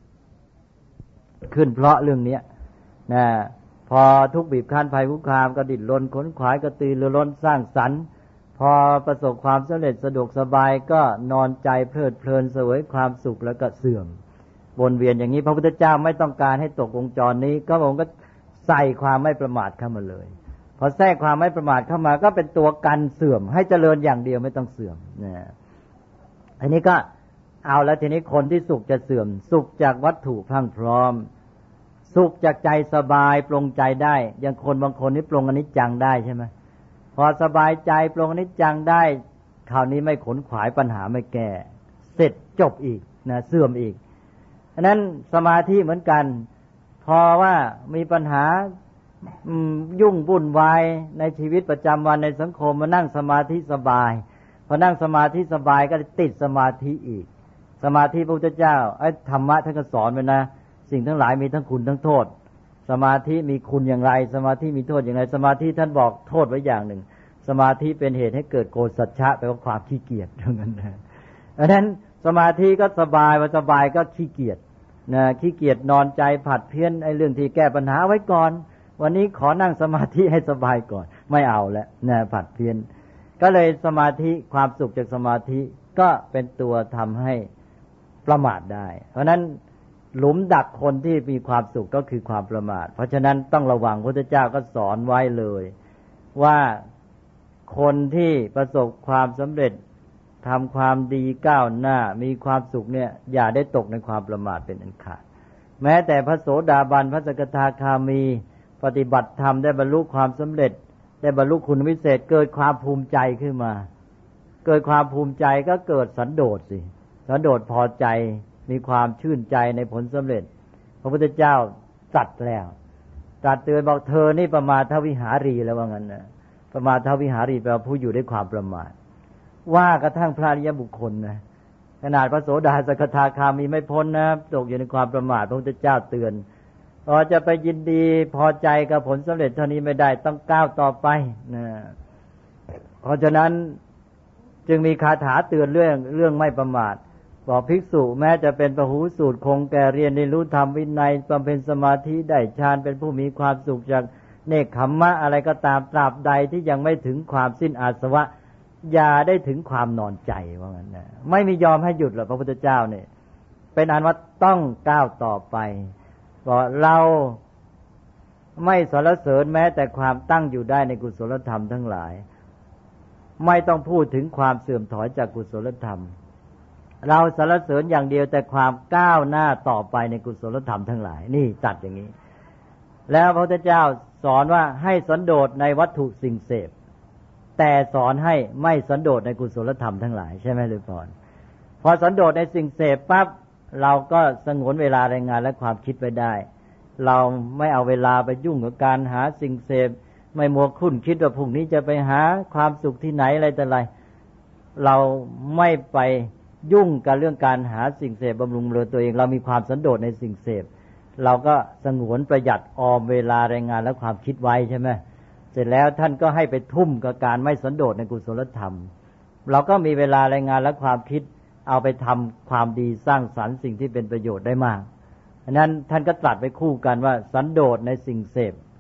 ขึ้นเพราะเรื่องนี้นะพอทุกข์บีบคั้นภัยคุกคามก็ดิ้นรนขนขวายกระตือรือร้นสร้างสรรค์พอประสบความสำเร็จสะดวกสบายก็นอนใจเพลิดเพลินเสวยความสุขแล้วก็เสื่อมวนเวียนอย่างนี้พระพุทธเจ้าไม่ต้องการให้ตกวงจรนี้ก็พระองค์ก็ใส่ความไม่ประมาทเข้ามาเลยพอแทรกความไม่ประมาทเข้ามาก็เป็นตัวกันเสื่อมให้เจริญอย่างเดียวไม่ต้องเสื่อมนะอันนี้ก็เอาแล้วทีนี้คนที่สุขจะเสื่อมสุขจากวัตถุพรั่งพร้อมสุขจากใจสบายปลงใจได้อย่างคนบางคนนี่ปลงอนิจจังได้ใช่ไหมพอสบายใจปลงอนิจจังได้คราวนี้ไม่ขนขวายปัญหาไม่แก้เสร็จจบอีกนะเสื่อมอีกฉะนั้นสมาธิเหมือนกันพอว่ามีปัญหายุ่งวุ่นวายในชีวิตประจำวันในสังคมมานั่งสมาธิสบายพอนั่งสมาธิสบายก็ติดสมาธิอีกสมาธิพระพุทธเจ้าธรรมะท่านก็สอนไว้นะสิ่งทั้งหลายมีทั้งคุณทั้งโทษสมาธิมีคุณอย่างไรสมาธิมีโทษอย่างไรสมาธิท่านบอกโทษไว้อย่างหนึ่งสมาธิเป็นเหตุให้เกิดโกสัจฉะแปลว่าความขี้เกียจเท่านั้นนะเพราะฉะนั้นสมาธิก็สบายว่าสบายก็ขี้เกียจนะขี้เกียจนอนใจผัดเพี้ยนไอ้เรื่องที่แก้ปัญหาไว้ก่อนวันนี้ขอนั่งสมาธิให้สบายก่อนไม่เอาแล้วนะผัดเพี้ยนก็เลยสมาธิความสุขจากสมาธิก็เป็นตัวทำให้ประมาทได้เพราะนั้นหลุมดักคนที่มีความสุขก็คือความประมาทเพราะฉะนั้นต้องระวังพระพุทธเจ้าก็สอนไว้เลยว่าคนที่ประสบความสำเร็จทำความดีก้าวหน้ามีความสุขเนี่ยอย่าได้ตกในความประมาทเป็นอันขาดแม้แต่พระโสดาบันพระสกทาคามีปฏิบัติธรรมได้บรรลุความสำเร็จได้บรรลุคุณวิเศษเกิดความภูมิใจขึ้นมาเกิดความภูมิใจก็เกิดสันโดษสิสันโดษพอใจมีความชื่นใจในผลสำเร็จพระพุทธเจ้าตรัสแล้วตรัสเตือนบอกเธอนี่ประมาทวิหารีแล้วว่างั้นนะประมาทวิหารีแปลว่าผู้อยู่ด้วยความประมาทว่ากระทั่งพระอริยบุคคลนะขนาดพระโสดาสกทาคามีไม่พ้นนะตกอยู่ในความประมาทพระพุทธเจ้าเตือนจะไปยินดีพอใจกับผลสำเร็จเท่านี้ไม่ได้ต้องก้าวต่อไปนะเพราะฉะนั้นจึงมีคาถาเตือนเรื่องไม่ประมาทบอกภิกษุแม้จะเป็นปหูสูตรคงแก่เรียนได้รู้ธรรมวินัยบำเพ็ญสมาธิได้ฌานเป็นผู้มีความสุขจากเนกขัมมะอะไรก็ตามตราบใดที่ยังไม่ถึงความสิ้นอาสวะอย่าได้ถึงความนอนใจว่างั้นนะไม่มียอมให้หยุดหรอกพระพุทธเจ้าเนี่ยเป็นอันว่าต้องก้าวต่อไปบอกเราไม่สรรเสริญแม้แต่ความตั้งอยู่ได้ในกุศลธรรมทั้งหลายไม่ต้องพูดถึงความเสื่อมถอยจากกุศลธรรมเราสรรเสริญอย่างเดียวแต่ความก้าวหน้าต่อไปในกุศลธรรมทั้งหลายนี่ตัดอย่างนี้แล้วพระพุทธเจ้าสอนว่าให้สันโดษในวัตถุสิ่งเสพแต่สอนให้ไม่สันโดษในกุศลธรรมทั้งหลายใช่ไหมหรือพรพอสันโดษในสิ่งเสพปั๊บเราก็สงวนเวลาแรงงานและความคิดไว้ได้เราไม่เอาเวลาไปยุ่งกับการหาสิ่งเสพไม่มัวคุ้นคิดว่าพรุ่งนี้จะไปหาความสุขที่ไหนอะไรแต่ไรเราไม่ไปยุ่งกับเรื่องการหาสิ่งเสพบำรุงบำรุงตัวเองเรามีความสันโดษในสิ่งเสพเราก็สงวนประหยัดออมเวลาแรงงานและความคิดไว้ใช่ไหมเสร็จแล้วท่านก็ให้ไปทุ่มกับการไม่สันโดษในกุศลธรรมเราก็มีเวลาแรงงานและความคิดเอาไปทำความดีสร้างสรรค์สิ่งที่เป็นประโยชน์ได้มากฉะนั้นท่านก็ตรัสไปคู่กันว่าสันโดษในสิ่งเสพ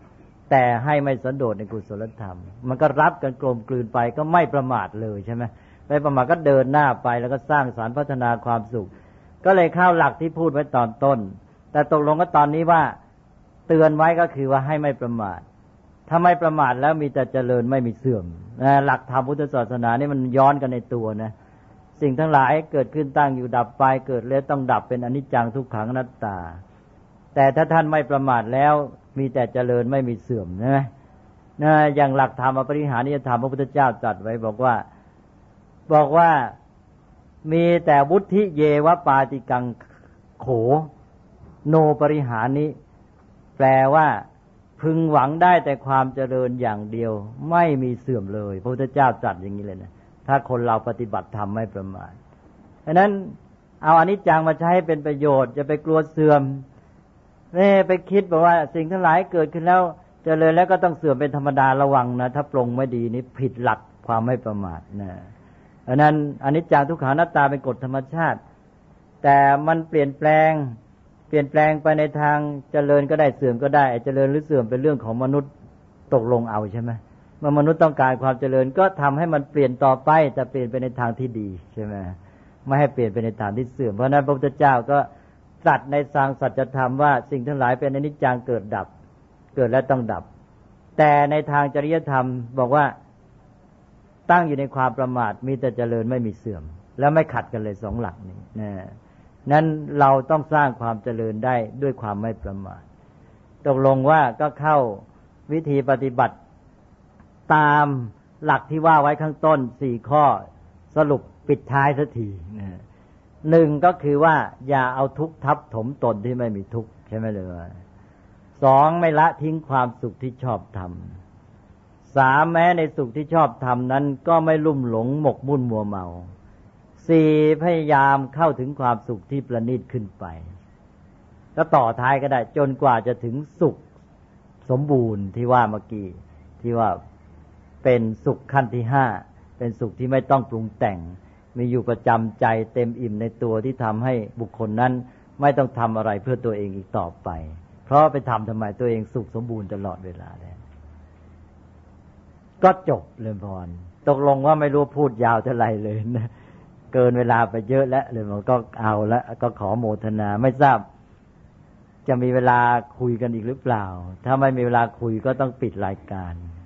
แต่ให้ไม่สันโดษในกุศลธรรมมันก็รับกันกลมกลืนไปก็ไม่ประมาทเลยใช่ไหมไม่ประมาทก็เดินหน้าไปแล้วก็สร้างสรรค์พัฒนาความสุขก็เลยเข้าหลักที่พูดไว้ตอนต้นแต่ตกลงก็ตอนนี้ว่าเตือนไว้ก็คือว่าให้ไม่ประมาทถ้าไม่ประมาทแล้วมีแต่เจริญไม่มีเสื่อมหลักธรรมพุทธศาสนานี่มันย้อนกันในตัวนะสิ่งทั้งหลายเกิดขึ้นตั้งอยู่ดับไปเกิดแล้วต้องดับเป็นอนิจจังทุกขังอนัตตาแต่ถ้าท่านไม่ประมาทแล้วมีแต่เจริญไม่มีเสื่อมนะอย่างหลักธรรมอปริหานิยธรรมพระพุทธเจ้าตรัสไว้บอกว่ามีแต่วุฒิเยวปาติกังโขโนปริหานิแปลว่าพึงหวังได้แต่ความเจริญอย่างเดียวไม่มีเสื่อมเลยพระพุทธเจ้าตรัสอย่างนี้เลยนะถ้าคนเราปฏิบัติธรรมไม่ประมาทฉะนั้นเอาอนิจจังมาใช้ให้เป็นประโยชน์จะไปกลัวเสื่อมไปคิดบอกว่าสิ่งทั้งหลายเกิดขึ้นแล้วเจริญแล้วก็ต้องเสื่อมเป็นธรรมดาระวังนะถ้าปรงไม่ดีนี่ผิดหลักความไม่ประมาทนะฉะนั้นอนิจจังทุกขังอนัตตาเป็นกฎธรรมชาติแต่มันเปลี่ยนแปลงไปในทางเจริญก็ได้เสื่อมก็ได้เจริญหรือเสื่อมเป็นเรื่องของมนุษย์ตกลงเอาใช่ไหมเมื่อมนุษย์ต้องการความเจริญก็ทำให้มันเปลี่ยนต่อไปแต่เปลี่ยนไปในทางที่ดีใช่ไหมไม่ให้เปลี่ยนไปในทางที่เสื่อมเพราะนั้นพระพุทธเจ้าก็ตรัสในทางสัจธรรมว่าสิ่งทั้งหลายเป็นอนิจจังเกิดดับเกิดแล้วต้องดับแต่ในทางจริยธรรมบอกว่าตั้งอยู่ในความประมาทมีแต่เจริญไม่มีเสื่อมแล้วไม่ขัดกันเลยสองหลักนี้นั้นเราต้องสร้างความเจริญได้ด้วยความไม่ประมาทตกลงว่าก็เข้าวิธีปฏิบัติตามหลักที่ว่าไว้ข้างต้น4ข้อสรุปปิดท้ายสักทีหนึ่งก็คือว่าอย่าเอาทุกข์ทับถมตนที่ไม่มีทุกข์ใช่ไหมเลยสองไม่ละทิ้งความสุขที่ชอบทำสามแม้ในสุขที่ชอบทำนั้นก็ไม่ลุ่มหลงหมกมุ่นมัวเมาสี่พยายามเข้าถึงความสุขที่ประณีตขึ้นไปก็ต่อท้ายก็ได้จนกว่าจะถึงสุขสมบูรณ์ที่ว่าเมื่อกี้ที่ว่าเป็นสุขขั้นที่ห้าเป็นสุขที่ไม่ต้องปรุงแต่งมีอยู่ประจำใจเต็มอิ่มในตัวที่ทำให้บุคคลนั้นไม่ต้องทำอะไรเพื่อตัวเองอีกต่อไปเพราะไปทำไมตัวเองสุขสมบูรณ์ตลอดเวลาเลยก็จบเลยพรตกลงว่าไม่รู้พูดยาวเท่าไหร่เลยนะเกินเวลาไปเยอะแล้วเลยมันก็เอาแล้วก็ขอโมทนาไม่ทราบจะมีเวลาคุยกันอีกหรือเปล่าถ้าไม่มีเวลาคุยก็ต้องปิดรายการ